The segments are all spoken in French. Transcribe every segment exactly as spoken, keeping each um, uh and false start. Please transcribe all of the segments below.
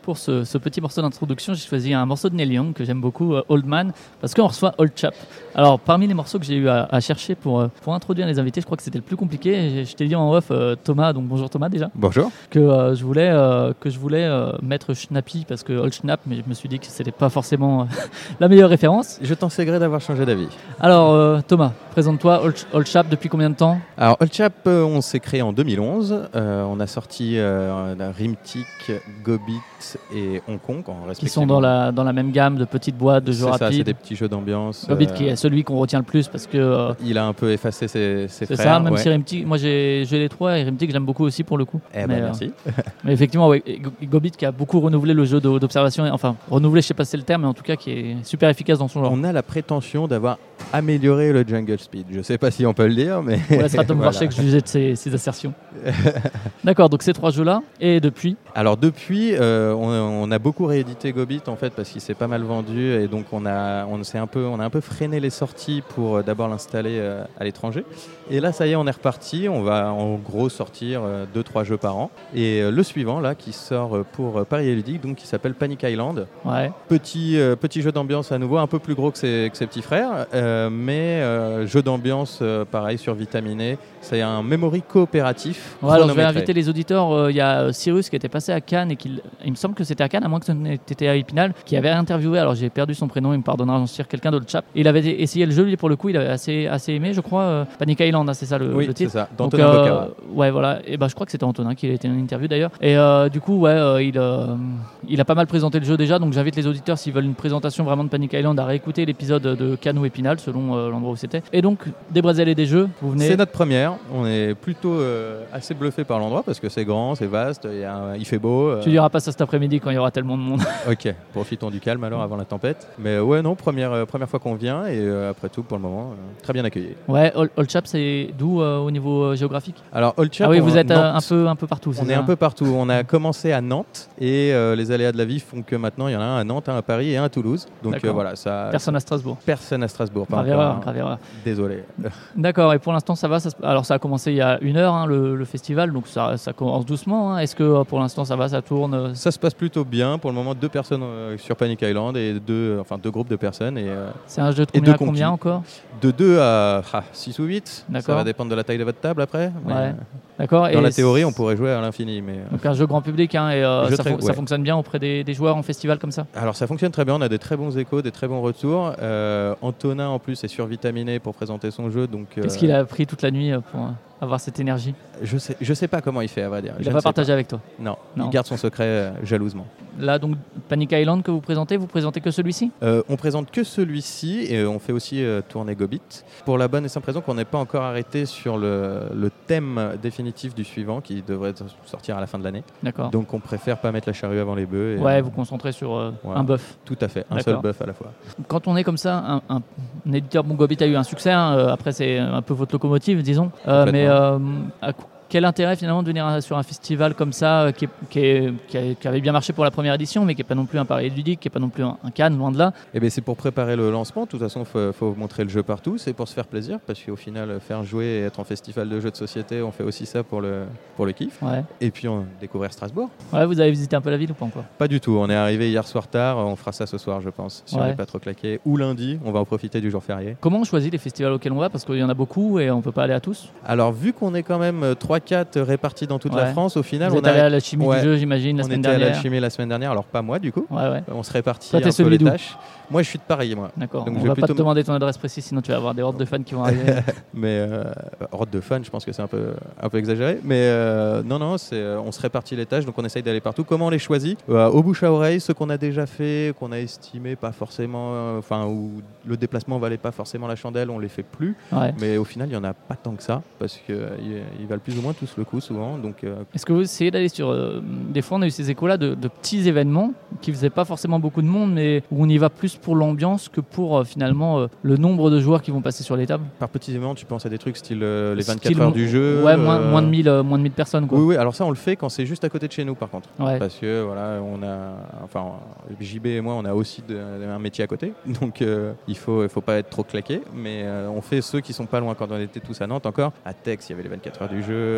pour ce, ce petit morceau d'introduction, j'ai choisi un morceau de Neil Young que j'aime beaucoup, euh, Old Man, parce qu'on reçoit Old Chap. Alors, parmi les morceaux que j'ai eu à, à chercher pour, euh, pour introduire les invités, je crois que c'était le plus compliqué. Et je t'ai dit en off, euh, Thomas, donc bonjour Thomas déjà. Bonjour. Que euh, je voulais, euh, que je voulais euh, mettre Schnappy, parce que Old Schnapp, mais je me suis dit que c'était pas forcément euh, la meilleure référence. Je t'en sais gré d'avoir changé d'avis. Alors, euh, Thomas, présente-toi, Old, Old Chap, depuis combien de temps ? Alors, Old Chap, euh, on s'est créé en deux mille onze. Euh, on a sorti euh, Rimtic, Gobit et Hong Kong. En Qui sont dans la, dans la même gamme de petites boîtes de jeux c'est rapides. Ça, c'est des petits jeux d'ambiance. Gobit euh, qui est celui qu'on retient le plus parce que... Euh, il a un peu effacé ses, ses c'est frères. ça, même ouais. si Rimtic, moi j'ai, j'ai les trois et Rimtic j'aime beaucoup aussi pour le coup. Eh mais, ben, merci. Euh, mais effectivement, ouais, Gobit qui a beaucoup renouvelé le jeu d'observation, enfin renouvelé, je sais pas si c'est le terme, mais en tout cas qui est super efficace dans son genre. On a la prétention d'avoir amélioré le Jungle Speed. Je sais pas si on peut le dire, mais... On laissera Tom voilà. Warchek juger de ses, ses assertions. D'accord, donc ces trois jeux-là, et depuis Alors depuis, euh, on, on a beaucoup réédité Gobit en fait parce qu'il s'est pas mal vendu et donc on a, on s'est un peu, on a un peu freiné les sorties pour euh, d'abord l'installer euh, à l'étranger. Et là, ça y est, on est reparti. On va en gros sortir euh, deux trois jeux par an. Et euh, le suivant là, qui sort euh, pour euh, Paris Ludique, donc qui s'appelle Panic Island. Ouais. Petit, euh, petit jeu d'ambiance à nouveau, un peu plus gros que ses, que ses petits frères, euh, mais euh, jeu d'ambiance euh, pareil sur Vitaminé. C'est un memory coopératif. Ouais, alors je vais inviter les auditeurs. Il euh, y a Cyrus qui était passé à Cannes et qui, il me semble que c'était à Cannes, à moins que c'était à Épinal, qui avait interviewé. Alors j'ai perdu son prénom, il me pardonnera, j'en suis sûr, quelqu'un d'autre chap. Il avait essayé le jeu, lui pour le coup, il avait assez, assez aimé, je crois. Euh, Panic Island, hein, c'est ça le, oui, le titre. Oui, c'est ça. D'Antonin euh, Bocca. Ouais, voilà. Et ben je crois que c'était Antonin qui a été en interview d'ailleurs. Et euh, du coup, ouais, euh, il, euh, il a pas mal présenté le jeu déjà. Donc j'invite les auditeurs s'ils veulent une présentation vraiment de Panic Island à réécouter l'épisode de Cannes ou Épinal selon euh, l'endroit où c'était. Et donc des Brésil et des jeux, vous venez. C'est notre première. On est plutôt euh, assez bluffé par l'endroit parce que c'est grand, c'est vaste, il, y a, il fait beau. Euh... Tu diras pas ça cet après-midi quand il y aura tellement de monde. Ok, profitons du calme alors avant la tempête. Mais ouais, non, première, euh, première fois qu'on vient et euh, après tout, pour le moment, euh, très bien accueilli. Ouais, Old, Old Chap, c'est d'où euh, au niveau euh, géographique ? Alors, Old Chap, ah oui, vous on, êtes Nantes, un, peu, un peu partout. On est est ça un peu partout. On a commencé à Nantes et euh, les aléas de la vie font que maintenant, il y en a un à Nantes, un à Paris et un à Toulouse. Donc euh, voilà, ça. Personne à Strasbourg. Personne à Strasbourg. Grave erreur, grave erreur. Désolé. D'accord, et pour l'instant, ça va ça, Alors, ça a commencé il y a une heure, hein, le, le festival, donc ça, ça commence doucement. Hein. Est-ce que pour l'instant, ça va, ça tourne ? Ça se passe plutôt bien. Pour le moment, deux personnes euh, sur Panic Island et deux, enfin, deux groupes de personnes. Et, euh, c'est un jeu de combien à combien encore ? De deux à ah, six ou huit. D'accord. Ça va dépendre de la taille de votre table après. Mais ouais. D'accord. Dans et la théorie, on pourrait jouer à l'infini. Mais donc un jeu grand public, hein, et euh, ça, très, fon- ouais. ça fonctionne bien auprès des, des joueurs en festival comme ça ? Alors ça fonctionne très bien, on a des très bons échos, des très bons retours. Euh, Antonin en plus est survitaminé pour présenter son jeu. Donc, Qu'est-ce euh... qu'il a pris toute la nuit pour avoir cette énergie ? Je sais, je sais pas comment il fait, à vrai dire. Il n'a pas partagé pas. avec toi ? Non, non, il garde son secret euh, jalousement. Là, donc, Panic Island que vous présentez, vous présentez que celui-ci ? euh, On présente que celui-ci et on fait aussi euh, tourner Gobit. Pour la bonne et simple raison qu'on n'est pas encore arrêté sur le, le thème définitif du suivant qui devrait sortir à la fin de l'année. D'accord. Donc on préfère pas mettre la charrue avant les bœufs. Et, ouais, euh, vous concentrez sur euh, voilà. un bœuf. Tout à fait, un D'accord. seul bœuf à la fois. Quand on est comme ça, un, un, un éditeur, bon, Gobit a eu un succès, hein, euh, après c'est un peu votre locomotive, disons, euh, mais euh, à, quel intérêt finalement de venir sur un festival comme ça euh, qui, est, qui, est, qui, a, qui avait bien marché pour la première édition, mais qui n'est pas non plus un Paris Ludique, qui n'est pas non plus un, un Cannes, loin de là. Eh bien, c'est pour préparer le lancement. De toute façon, il faut, faut montrer le jeu partout. C'est pour se faire plaisir, parce qu'au final, faire jouer et être en festival de jeux de société, on fait aussi ça pour le, pour le kiff. Ouais. Et puis, on découvrir Strasbourg. Ouais, vous avez visité un peu la ville ou pas encore ? Pas du tout. On est arrivé hier soir tard. On fera ça ce soir, je pense, si ouais. on n'est pas trop claqué. Ou lundi, on va en profiter du jour férié. Comment on choisit les festivals auxquels on va ? Parce qu'il y en a beaucoup et on ne peut pas aller à tous. Alors, vu qu'on est quand même trois quatre répartis dans toute ouais. la France, au final, vous on êtes allé a... à la chimie ouais. du jeu, j'imagine, la on semaine dernière. dernière. On était à la chimie la semaine dernière, alors pas moi du coup. Ouais, ouais. On se répartit Toi, un peu les tâches. Moi, je suis de Paris, moi. D'accord. Donc, on je va vais pas plutôt... te demander ton adresse précise, sinon tu vas avoir des hordes de fans qui vont arriver. Mais euh, hordes de fans, je pense que c'est un peu, un peu exagéré. Mais euh, non, non, c'est, on se répartit les tâches, donc on essaye d'aller partout. Comment on les choisit ? euh, Au bouche à oreille, ceux qu'on a déjà fait, qu'on a estimé pas forcément, enfin euh, où le déplacement valait pas forcément la chandelle, on les fait plus. Ouais. Mais au final, il y en a pas tant que ça, parce qu'ils euh, ils valent plus ou moins tous le coup souvent. Donc, euh... est-ce que vous essayez d'aller sur euh, des fois on a eu ces échos-là de, de petits événements qui faisaient pas forcément beaucoup de monde, mais où on y va plus pour l'ambiance que pour euh, finalement euh, le nombre de joueurs qui vont passer sur les tables. Par petits événements, tu penses à des trucs style euh, les vingt-quatre style heures du jeu. Ouais, moins, euh... moins de mille, euh, moins de mille personnes quoi. Oui, oui. Alors ça, on le fait quand c'est juste à côté de chez nous, par contre. Ouais. Parce que voilà, on a, enfin, J B et moi, on a aussi de, un métier à côté, donc euh, il faut, il faut pas être trop claqué. Mais euh, on fait ceux qui sont pas loin. Quand on était tous à Nantes encore, à Tex, il y avait les vingt-quatre heures du jeu.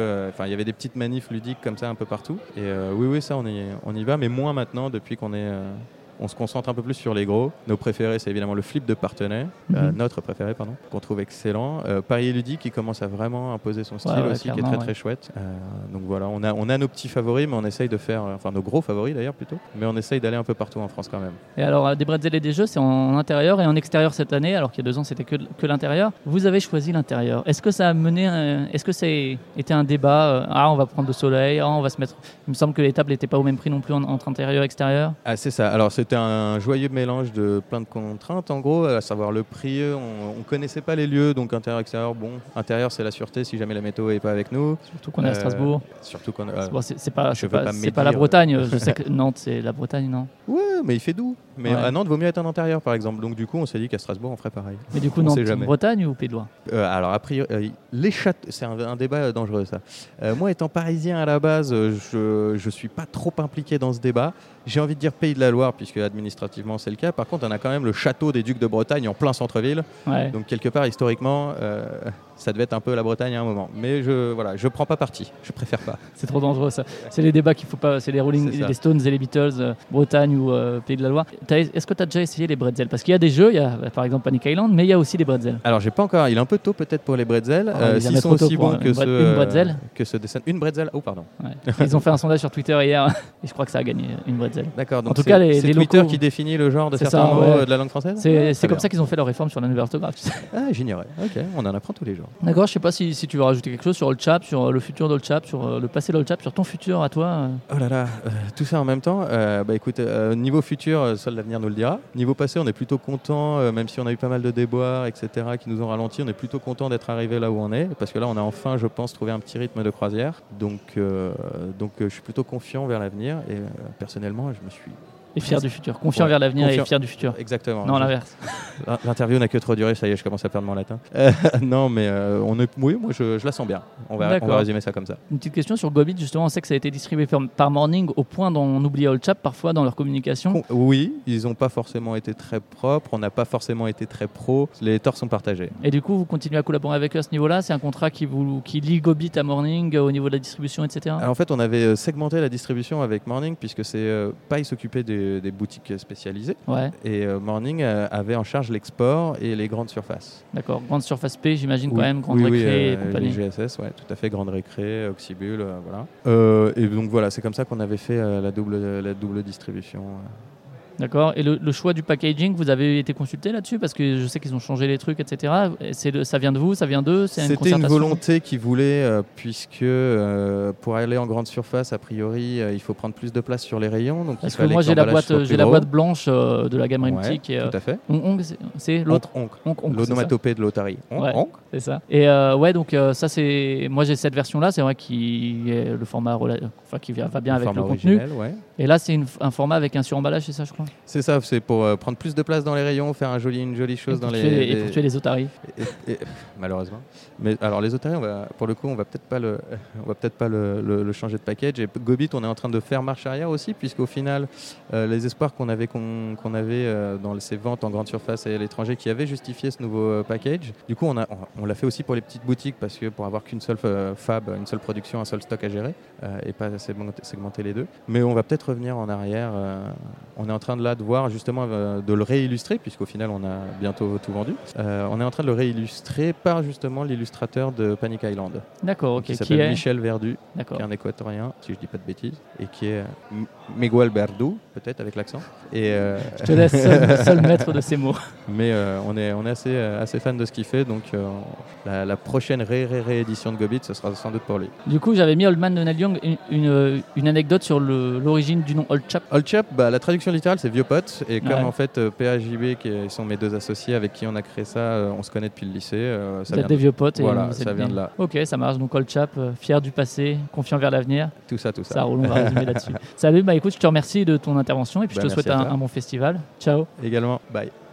jeux, enfin il y avait des petites manifs ludiques comme ça un peu partout. Et euh, oui, oui, ça on y, on y va, mais moins maintenant depuis qu'on est... Euh, on se concentre un peu plus sur les gros. Nos préférés, c'est évidemment le flip de Partenay, mm-hmm. euh, notre préféré, pardon, qu'on trouve excellent. Euh, Paris Ludique qui commence à vraiment imposer son style ouais, ouais, aussi, qui est très ouais. très chouette. Euh, donc voilà, on a, on a nos petits favoris, mais on essaye de faire, enfin nos gros favoris d'ailleurs plutôt, mais on essaye d'aller un peu partout en France quand même. Et alors, des bretzels et des jeux, c'est en intérieur et en extérieur cette année, alors qu'il y a deux ans, c'était que, que l'intérieur. Vous avez choisi l'intérieur. Est-ce que ça a mené, un, est-ce que ça a été un débat euh, ah, on va prendre le soleil, ah, on va se mettre. Il me semble que les tables n'étaient pas au même prix non plus en, entre intérieur et extérieur. Ah, c'est ça. Alors, c'était un joyeux mélange de plein de contraintes en gros, à savoir le prix, on ne connaissait pas les lieux, donc intérieur, extérieur, bon, intérieur c'est la sûreté si jamais la météo n'est pas avec nous. Surtout qu'on est à Strasbourg. Euh, surtout qu'on euh, bon, c'est, c'est pas, c'est pas, pas, c'est pas la Bretagne, je sais que Nantes c'est la Bretagne, non? Ouais, mais il fait doux. Mais ouais. à Nantes, vaut mieux être en intérieur par exemple, donc du coup on s'est dit qu'à Strasbourg on ferait pareil. Mais du coup, on Nantes, Bretagne ou Pays de Loire? euh, Alors a priori, euh, les châteaux, c'est un, un débat dangereux ça. Euh, moi étant parisien à la base, je ne suis pas trop impliqué dans ce débat. J'ai envie de dire Pays de la Loire, puisque administrativement c'est le cas. Par contre, on a quand même le château des Ducs de Bretagne en plein centre-ville. Ouais. Donc, quelque part, historiquement, euh, ça devait être un peu la Bretagne à un moment. Mais je voilà, je prends pas parti. Je préfère pas. C'est trop dangereux, ça. C'est les débats qu'il faut pas. C'est les Rolling, c'est les Stones et les Beatles, euh, Bretagne ou euh, Pays de la Loire. T'as, est-ce que tu as déjà essayé les bretzels? Parce qu'il y a des jeux, il y a par exemple Panic Island, mais il y a aussi les bretzels. Alors, j'ai pas encore. Il est un peu tôt peut-être pour les bretzels. Oh, euh, s'ils sont aussi bons que ceux. Une bretzel que ce dessin. Une bretzel. Oh, pardon. Ouais. Ils ont fait un sondage sur Twitter hier et je crois que ça a gagné une bretzel. D'accord. Donc en tout cas, les, c'est les Twitter locaux, qui définit le genre de certains ça, mots ouais. de la langue française. C'est, c'est comme bien. Ça qu'ils ont fait leur réforme sur la nouvelle orthographe. Tu sais. Ah, j'ignorais. Ok, on en apprend tous les jours. D'accord. Je sais pas si, si tu veux rajouter quelque chose sur Oldchap, sur le futur d'Oldchap, sur le passé d'Oldchap, sur ton futur à toi. Oh là là, euh, tout ça en même temps. Euh, bah écoute, euh, niveau futur, seul l'avenir nous le dira. Niveau passé, on est plutôt content, euh, même si on a eu pas mal de déboires, et cetera, qui nous ont ralenti. On est plutôt content d'être arrivé là où on est, parce que là, on a enfin, je pense, trouvé un petit rythme de croisière. Donc, euh, donc, euh, je suis plutôt confiant vers l'avenir. Et euh, personnellement, je me suis Et fier du futur. Confiant ouais. vers l'avenir Confiant... et fier du futur. Exactement. Non, je... l'inverse. L'interview n'a que trop duré, ça y est, je commence à perdre mon latin. Euh, non, mais euh, on est... oui, moi je, je la sens bien. On va, on va résumer ça comme ça. Une petite question sur Gobit, justement, on sait que ça a été distribué par, par Morning au point d'en oublier Oldchap parfois dans leur communication. Con... Oui, ils n'ont pas forcément été très propres, on n'a pas forcément été très pro. Les torts sont partagés. Et du coup, vous continuez à collaborer avec eux à ce niveau-là? C'est un contrat qui, vous, qui lie Gobit à Morning au niveau de la distribution, et cetera. Alors, en fait, on avait segmenté la distribution avec Morning puisque c'est euh, Paille s'occupait des, des boutiques spécialisées ouais. et euh, Morning euh, avait en charge l'export et les grandes surfaces. D'accord, grande surface P, j'imagine oui. quand même, grande oui, récré oui, euh, et compagnie. Les G S S, ouais, tout à fait, grande récré, Oxybul, euh, voilà. Euh, et donc voilà, c'est comme ça qu'on avait fait euh, la double la double distribution. Euh. D'accord. Et le, le choix du packaging, vous avez été consulté là-dessus? Parce que je sais qu'ils ont changé les trucs, et cetera. C'est de, ça vient de vous? Ça vient d'eux? C'est C'était une, une volonté qu'ils voulaient, euh, puisque euh, pour aller en grande surface, a priori, euh, il faut prendre plus de place sur les rayons. Donc Parce il que moi, j'ai la boîte, j'ai la boîte blanche euh, de la gamme Rimtic. Ouais, tout à fait. On, on, c'est, c'est l'autre. Onk, onk. Onk, l'onomatopée de l'Otari. Onk, ouais, onk. C'est ça. Et euh, ouais, donc euh, ça, c'est. Moi, j'ai cette version-là. C'est vrai qui est le format, rela... enfin, qui va bien le avec le contenu. Ouais. Et là, c'est une, un format avec un suremballage, c'est ça, je crois. C'est ça. C'est pour euh, prendre plus de place dans les rayons, faire un joli, une jolie chose dans les, les... Et pour tuer les otaries. Et, et, malheureusement. Mais alors les otaries, on va, pour le coup, on va peut-être pas le, on va peut-être pas le, le, le changer de package. Et Gobit, on est en train de faire marche arrière aussi, puisqu'au final, euh, les espoirs qu'on avait, qu'on, qu'on avait euh, dans ces ventes en grande surface et à l'étranger, qui avaient justifié ce nouveau euh, package. Du coup, on a, on, on l'a fait aussi pour les petites boutiques, parce que pour avoir qu'une seule euh, fab, une seule production, un seul stock à gérer, euh, et pas segmenter, segmenter les deux. Mais on va peut-être revenir en arrière. Euh, on est en train de là de voir justement euh, de le réillustrer, puisqu'au final on a bientôt tout vendu. Euh, on est en train de le réillustrer par justement l'illustrateur de Panic Island. D'accord, ok. Qui s'appelle qui est... Michel Verdu, D'accord. qui est un équatorien, si je dis pas de bêtises, et qui est M- Miguel Verdu, peut-être avec l'accent. Et euh... Je te laisse seul, seul maître de ces mots. Mais euh, on est, on est assez, euh, assez fan de ce qu'il fait, donc euh, la, la prochaine ré, ré, réédition de Gobit, ce sera sans doute pour lui. Du coup, j'avais mis Old Man de Neil Young, une, une, une anecdote sur le, l'origine du nom Oldchap. Oldchap, bah, la traduction littérale, c'est vieux pote, et comme ouais. en fait P A J B, qui sont mes deux associés avec qui on a créé ça, euh, on se connaît depuis le lycée. Euh, ça vous êtes des vieux potes. Et voilà, ça vient de là. Ok, ça marche. Donc Oldchap, euh, fier du passé, confiant vers l'avenir. Tout ça, tout ça. Ça roule, on va résumer là-dessus. Salut, bah écoute, je te remercie de ton intervention et puis bah, je te souhaite un, un bon festival. Ciao. Également, bye.